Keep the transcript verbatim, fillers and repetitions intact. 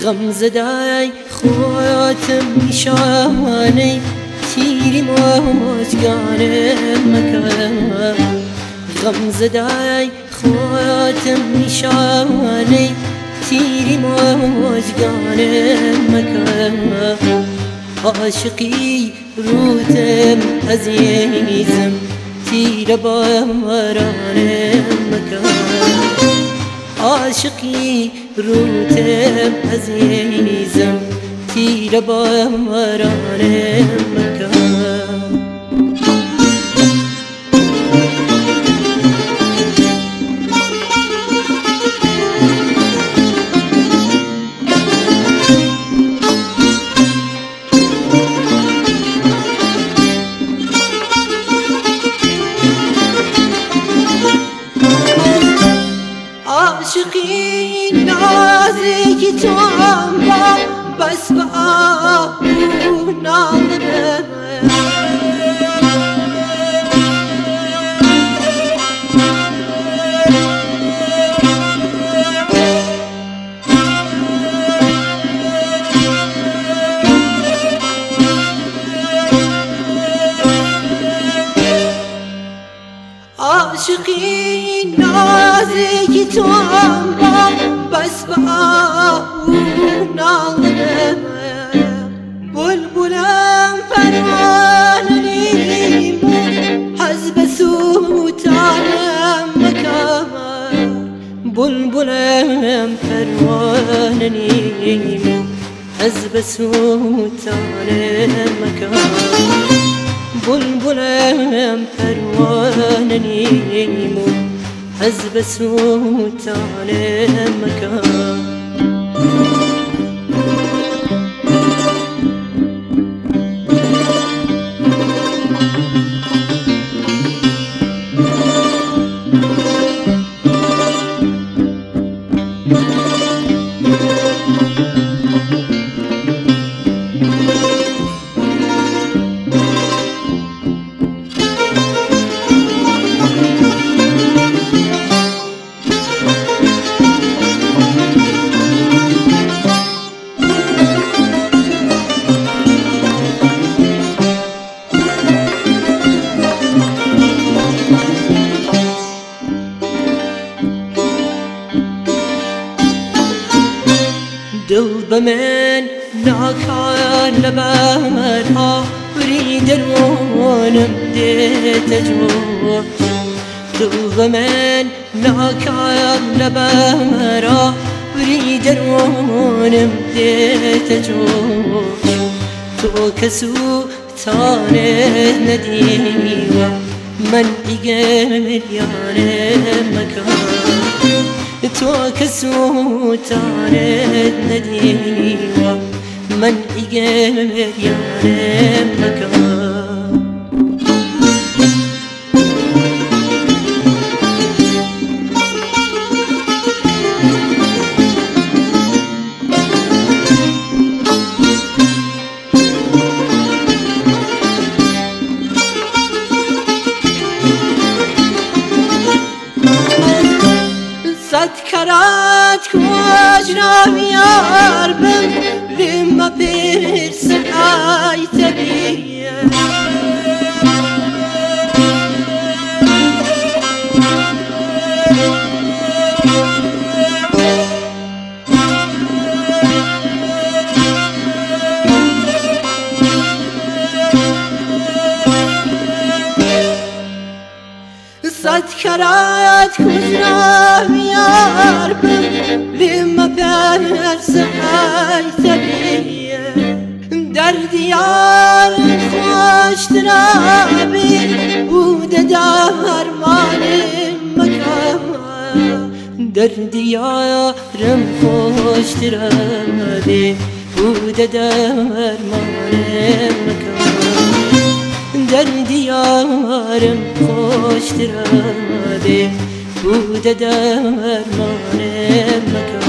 غم زدای خاتم نشانه تیری موجگانه مکان غم زدای خاتم نشانه تیری موجگانه مکان عاشقی روتم عزیزم تیر بارانه مکان عاشقی روتم عزیزم تیر بارانه مکان عاشقی نازکی تو اما بس به آهو ناله عاشقی نازکی تو اما بس به آهو ناله بلبلم پروانه نیمون حزب سوتانم مکان بلبلم پروانه نیمون حزب سوتانم مکان بلبلم پروانه نیمون حزب سوتانه مکان دل بمن ناکار لبرها برید روانم دیت جوش دل بمن ناکار لبرها برید روانم دیت جوش تو کسو تانه ندیوه من دیگه ملیانه مکان تو کسو تانه ندیوه من دیگه ملیانه مکان صد کرات کج نامیار بم لما پیرس آی تبیه صد کرات کج نامیار بم لما پیرس آی تبیه در دیار خوش ترابی بود درمان مکان در دیارم خوش ترابی بود درمان مکان در دیارم خوش ترابی بود درمان مکان